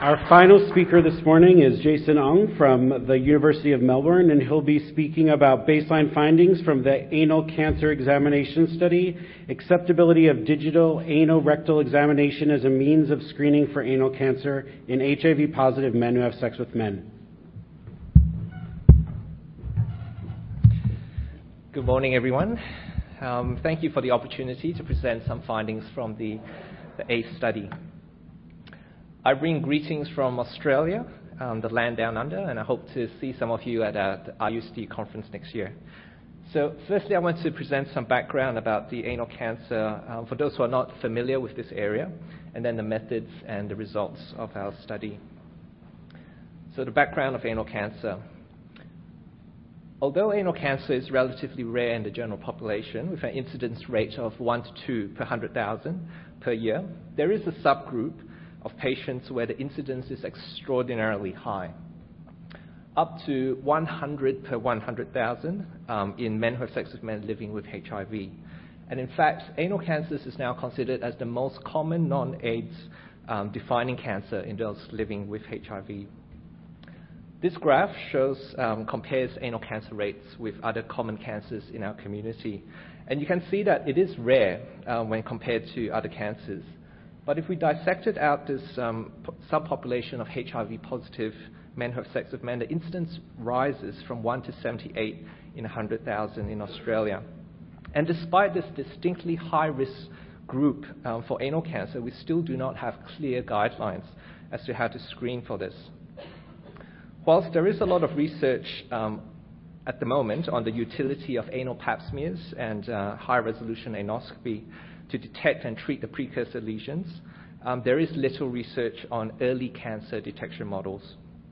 Our final speaker this morning is Jason Ong from the University of Melbourne, and he'll be speaking about baseline findings from the anal cancer examination study, acceptability of digital anal rectal examination as a means of screening for anal cancer in HIV-positive men who have sex with men. Good morning, everyone. Thank you for the opportunity to present some findings from the ACE study. I bring greetings from Australia, the land down under, and I hope to see some of you at the RUCD conference next year. So firstly, I want to present some background about the anal cancer for those who are not familiar with this area, and then the methods and the results of our study. So the background of anal cancer. Although anal cancer is relatively rare in the general population, with an incidence rate of 1 to 2 per 100,000 per year, there is a subgroup of patients where the incidence is extraordinarily high, up to 100 per 100,000 in men who have sex with men living with HIV. And in fact, anal cancer is now considered as the most common non-AIDS defining cancer in those living with HIV. This graph compares anal cancer rates with other common cancers in our community. And you can see that it is rare when compared to other cancers. But if we dissected out this subpopulation of HIV-positive men who have sex with men, the incidence rises from 1 to 78 in 100,000 in Australia. And despite this distinctly high-risk group for anal cancer, we still do not have clear guidelines as to how to screen for this. Whilst there is a lot of research at the moment on the utility of anal pap smears and high-resolution anoscopy to detect and treat the precursor lesions, there is little research on early cancer detection models.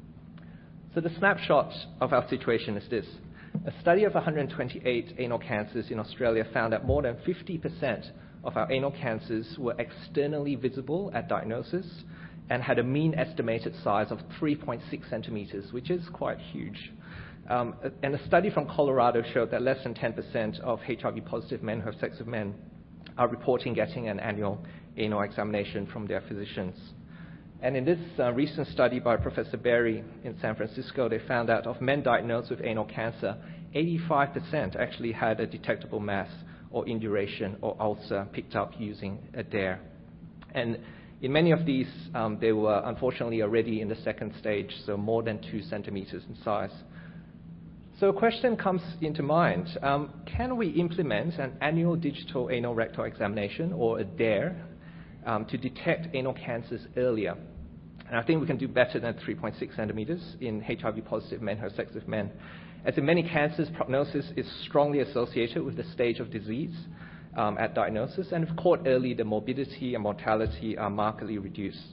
So the snapshot of our situation is this. A study of 128 anal cancers in Australia found that more than 50% of our anal cancers were externally visible at diagnosis and had a mean estimated size of 3.6 centimeters, which is quite huge. And a study from Colorado showed that less than 10% of HIV-positive men who have sex with men are reporting getting an annual anal examination from their physicians. And in this recent study by Professor Berry in San Francisco, they found that of men diagnosed with anal cancer, 85% actually had a detectable mass or induration or ulcer picked up using a DARE. And in many of these, they were unfortunately already in the second stage, so more than 2 centimeters in size. So a question comes into mind. Can we implement an annual digital anal rectal examination, or a DARE, to detect anal cancers earlier? And I think we can do better than 3.6 centimeters in HIV-positive men who have sex with men. As in many cancers, prognosis is strongly associated with the stage of disease at diagnosis, and if caught early, the morbidity and mortality are markedly reduced.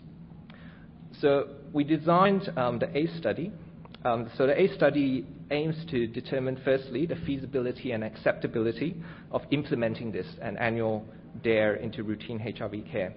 So we designed the ACE study. So the ACE study aims to determine, firstly, the feasibility and acceptability of implementing this, an annual DARE, into routine HIV care.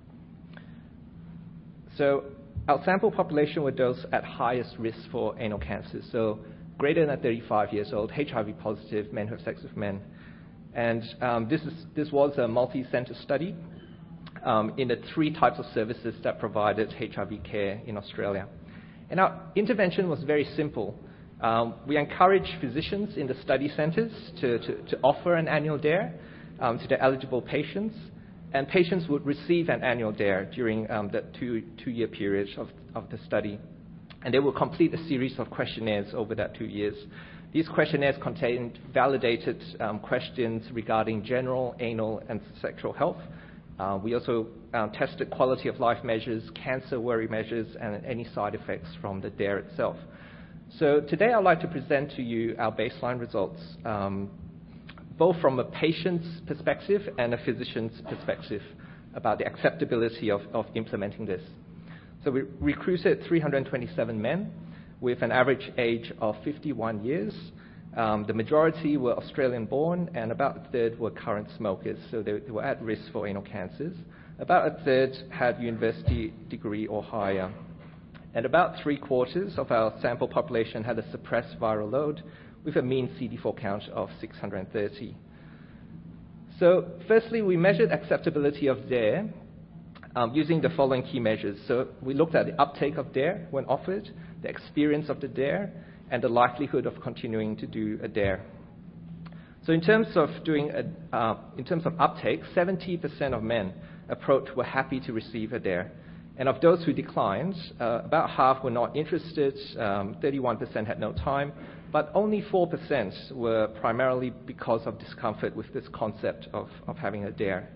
So our sample population were those at highest risk for anal cancer, so greater than 35 years old, HIV-positive men who have sex with men. And this was a multi-center study in the 3 types of services that provided HIV care in Australia. And our intervention was very simple. We encouraged physicians in the study centers to offer an annual DARE to the eligible patients, and patients would receive an annual DARE during the two-year period of the study. And they will complete a series of questionnaires over that 2 years. These questionnaires contained validated questions regarding general, anal, and sexual health. We also tested quality of life measures, cancer worry measures, and any side effects from the DARE itself. So today I'd like to present to you our baseline results, both from a patient's perspective and a physician's perspective about the acceptability of implementing this. So we recruited 327 men with an average age of 51 years. The majority were Australian-born, and about a third were current smokers, so they were at risk for anal cancers. About a third had university degree or higher. And about 3/4 of our sample population had a suppressed viral load with a mean CD4 count of 630. So firstly, we measured acceptability of DARE using the following key measures. So we looked at the uptake of DARE when offered, the experience of the DARE, and the likelihood of continuing to do a DARE. So in terms of uptake, 70% of men approached were happy to receive a DARE. And of those who declined, about half were not interested, 31% had no time, but only 4% were primarily because of discomfort with this concept of having a DARE.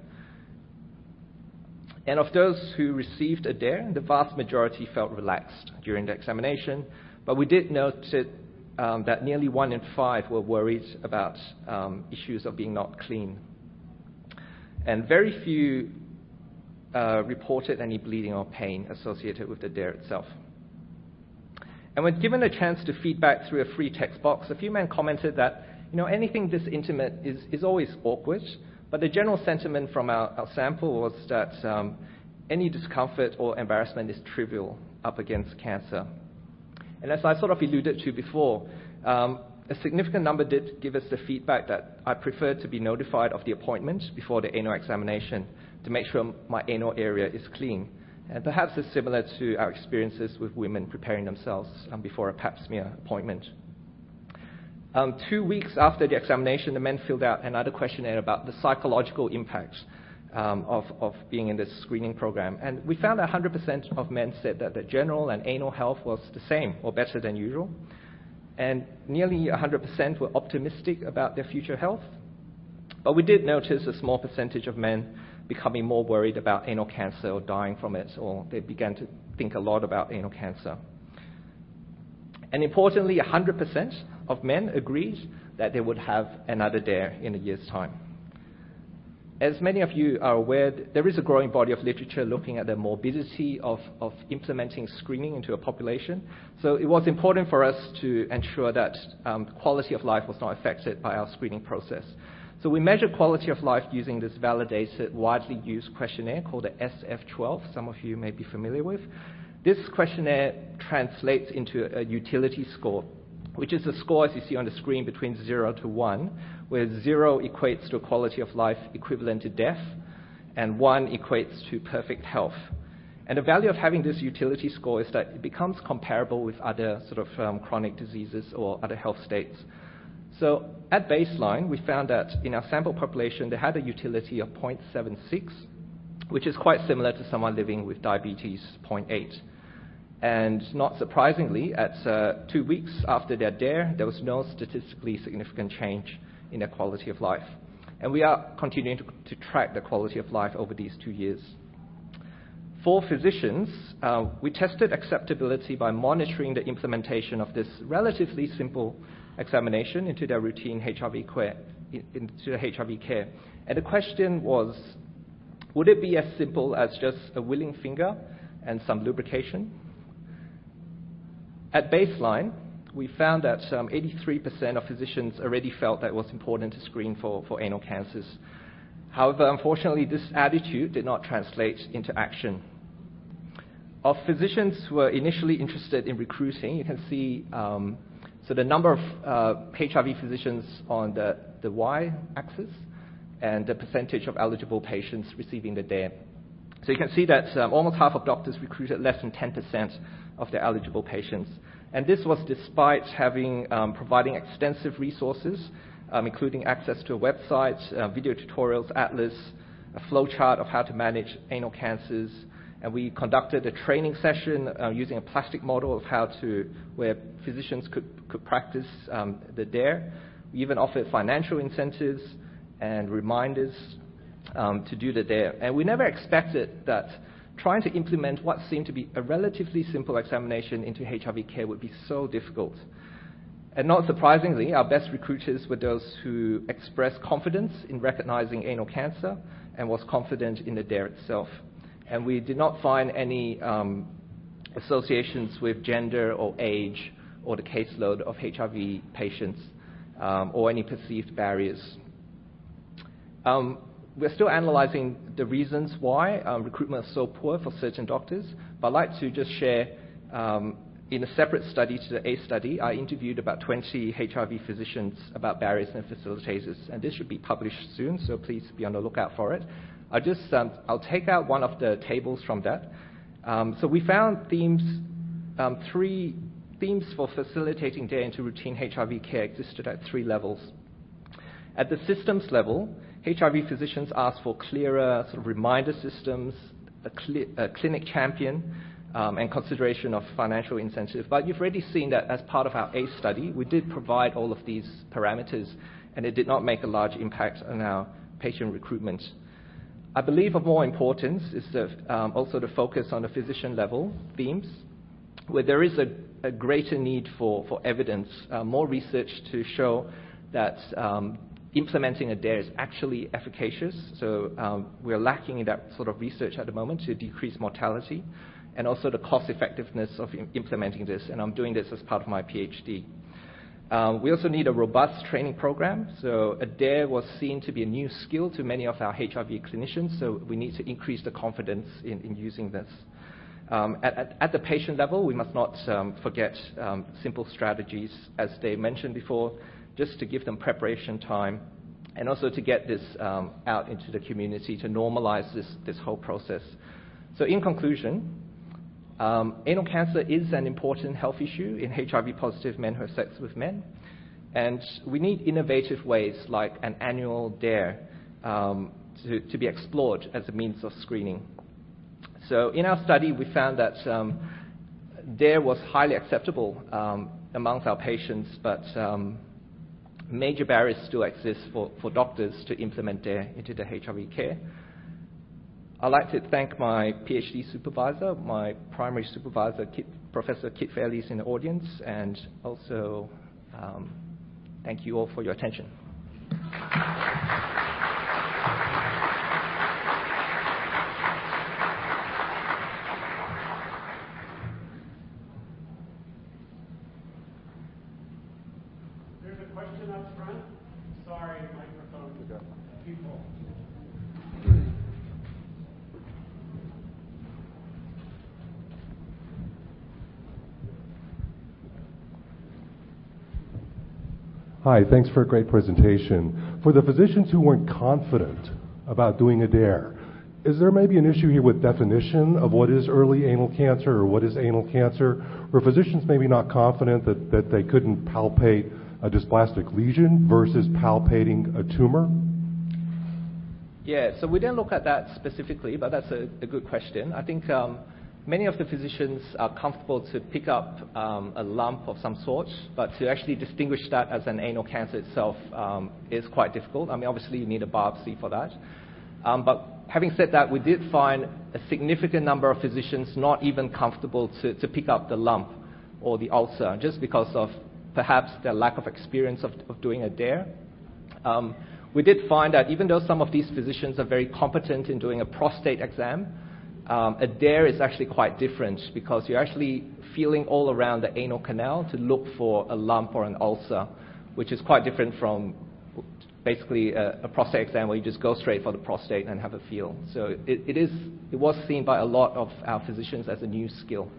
And of those who received a DARE, the vast majority felt relaxed during the examination, but we did note that nearly 1 in 5 were worried about issues of being not clean. And very few reported any bleeding or pain associated with the DARE itself. And when given a chance to feedback through a free text box, a few men commented that, anything this intimate is always awkward, but the general sentiment from our sample was that any discomfort or embarrassment is trivial up against cancer. And as I sort of alluded to before, a significant number did give us the feedback that I prefer to be notified of the appointment before the anal examination to make sure my anal area is clean. And perhaps it's similar to our experiences with women preparing themselves before a pap smear appointment. 2 weeks after the examination, the men filled out another questionnaire about the psychological impact of being in this screening program. And we found that 100% of men said that the general and anal health was the same or better than usual. And nearly 100% were optimistic about their future health. But we did notice a small percentage of men becoming more worried about anal cancer or dying from it, or they began to think a lot about anal cancer. And importantly, 100% of men agreed that they would have another DARE in a year's time. As many of you are aware, there is a growing body of literature looking at the morbidity of implementing screening into a population. So it was important for us to ensure that quality of life was not affected by our screening process. So we measured quality of life using this validated, widely used questionnaire called the SF-12, some of you may be familiar with. This questionnaire translates into a utility score, which is a score, as you see on the screen, between 0 to 1, where 0 equates to a quality of life equivalent to death, and 1 equates to perfect health. And the value of having this utility score is that it becomes comparable with other sort of chronic diseases or other health states. So at baseline, we found that in our sample population, they had a utility of 0.76, which is quite similar to someone living with diabetes, 0.8. And not surprisingly, at 2 weeks after their DARE, there was no statistically significant change in their quality of life. And we are continuing to track the quality of life over these 2 years. For physicians, we tested acceptability by monitoring the implementation of this relatively simple examination into their routine HIV care. And the question was, would it be as simple as just a willing finger and some lubrication? At baseline, we found that 83% of physicians already felt that it was important to screen for anal cancers. However, unfortunately, this attitude did not translate into action. Of physicians who were initially interested in recruiting, you can see so the number of HIV physicians on the y-axis and the percentage of eligible patients receiving the DARE. So you can see that almost half of doctors recruited less than 10% of their eligible patients. And this was despite providing extensive resources, including access to a website, video tutorials, atlas, a flowchart of how to manage anal cancers. And we conducted a training session using a plastic model of where physicians could practice the DARE. We even offered financial incentives and reminders to do the DARE. And we never expected that trying to implement what seemed to be a relatively simple examination into HIV care would be so difficult. And not surprisingly, our best recruiters were those who expressed confidence in recognizing anal cancer and was confident in the DARE itself. And we did not find any associations with gender or age or the caseload of HIV patients or any perceived barriers. We're still analyzing the reasons why recruitment is so poor for certain doctors, but I'd like to just share in a separate study to the ACE study, I interviewed about 20 HIV physicians about barriers and facilitators, and this should be published soon, so please be on the lookout for it. I'll take out one of the tables from that. So we found three themes for facilitating DARE into routine HIV care existed at 3 levels. At the systems level, HIV physicians asked for clearer sort of reminder systems, a clinic champion, and consideration of financial incentive. But you've already seen that as part of our ACE study, we did provide all of these parameters, and it did not make a large impact on our patient recruitment. I believe of more importance is also the focus on the physician level themes, where there is a greater need for evidence, more research to show that implementing a DARE is actually efficacious. So we're lacking in that sort of research at the moment to decrease mortality, and also the cost effectiveness of implementing this, and I'm doing this as part of my PhD. We also need a robust training program. So a DARE was seen to be a new skill to many of our HIV clinicians, so we need to increase the confidence in using this. At the patient level, we must not forget simple strategies, as they mentioned before, just to give them preparation time, and also to get this out into the community to normalize this whole process. So in conclusion, anal cancer is an important health issue in HIV-positive men who have sex with men, and we need innovative ways like an annual DARE to be explored as a means of screening. So in our study, we found that DARE was highly acceptable amongst our patients, but major barriers still exist for doctors to implement DARE into their HIV care. I'd like to thank my PhD supervisor, my primary supervisor, Professor Kit Fairley, is in the audience, and also thank you all for your attention. There's a question up front. Sorry, microphone. People. Hi, thanks for a great presentation. For the physicians who weren't confident about doing a DARE, is there maybe an issue here with definition of what is early anal cancer or what is anal cancer? Or physicians maybe not confident that they couldn't palpate a dysplastic lesion versus palpating a tumor? Yeah, so we didn't look at that specifically, but that's a good question. I think many of the physicians are comfortable to pick up a lump of some sort, but to actually distinguish that as an anal cancer itself is quite difficult. I mean, obviously you need a biopsy for that. But having said that, we did find a significant number of physicians not even comfortable to pick up the lump or the ulcer, just because of perhaps their lack of experience of doing a DARE. We did find that even though some of these physicians are very competent in doing a prostate exam, a DARE is actually quite different, because you're actually feeling all around the anal canal to look for a lump or an ulcer, which is quite different from basically a prostate exam where you just go straight for the prostate and have a feel. So it was seen by a lot of our physicians as a new skill.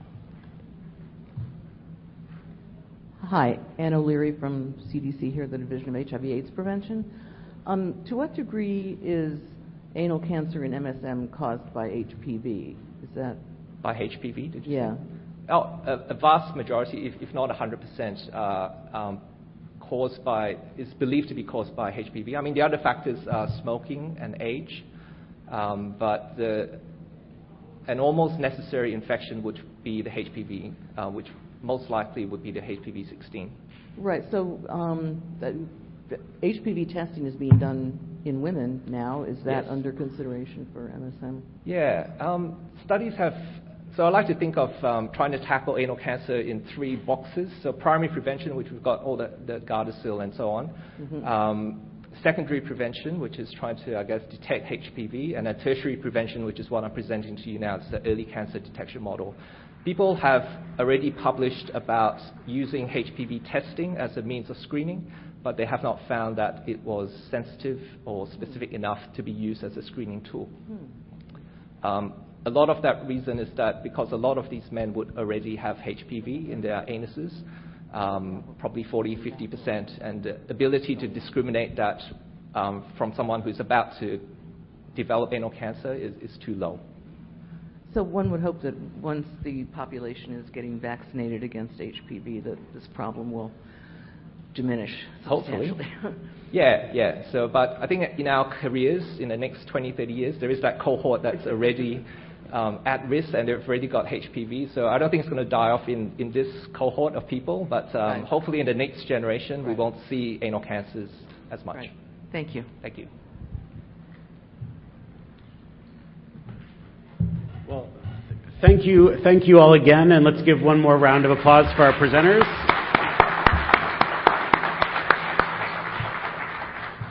Hi, Ann O'Leary from CDC here, the Division of HIV/AIDS Prevention. To what degree is anal cancer in MSM caused by HPV? Is that by HPV? Did you yeah. say? Oh, a vast majority, if not 100%, is believed to be caused by HPV. I mean, the other factors are smoking and age, but an almost necessary infection would be the HPV, which most likely would be the HPV-16. Right. So the HPV testing is being done in women now. Is that Yes. under consideration for MSM? Yeah. Studies have... So I like to think of trying to tackle anal cancer in 3 boxes. So primary prevention, which we've got all the Gardasil and so on. Mm-hmm. Secondary prevention, which is trying to, I guess, detect HPV. And then tertiary prevention, which is what I'm presenting to you now. It's the early cancer detection model. People have already published about using HPV testing as a means of screening, but they have not found that it was sensitive or specific enough to be used as a screening tool. A lot of that reason is that because a lot of these men would already have HPV in their anuses, probably 40-50%, and the ability to discriminate that from someone who's about to develop anal cancer is too low. So one would hope that once the population is getting vaccinated against HPV, that this problem will diminish Hopefully. substantially. Yeah. So, but I think in our careers, in the next 20, 30 years, there is that cohort that's already at risk and they've already got HPV. So I don't think it's going to die off in this cohort of people, but Right. hopefully in the next generation, we Right. won't see anal cancers as much. Right. Thank you. Thank you. Well, thank you all again, and let's give one more round of applause for our presenters.